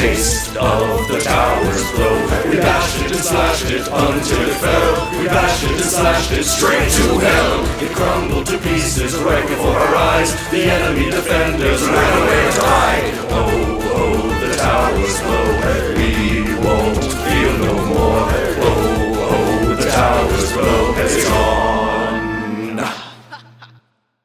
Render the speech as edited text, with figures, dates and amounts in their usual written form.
taste of the tower's blow. We bashed it and slashed it until it fell. We bashed it and slashed it straight to hell. It crumbled to pieces right before our eyes. The enemy defenders ran away to hide. Oh, oh, the tower's blow. We